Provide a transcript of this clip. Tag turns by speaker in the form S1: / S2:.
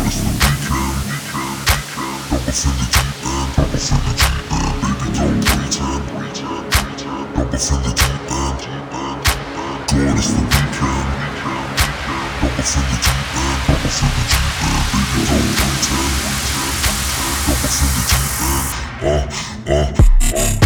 S1: it's the weekend. Jump off in the deep end, jump off in the deep end, baby don't pretend. Jump off in the deep end, God it's the weekend. Jump off in the deep end, jump off in the deep end, baby don't pretend. Jump off in the deep end,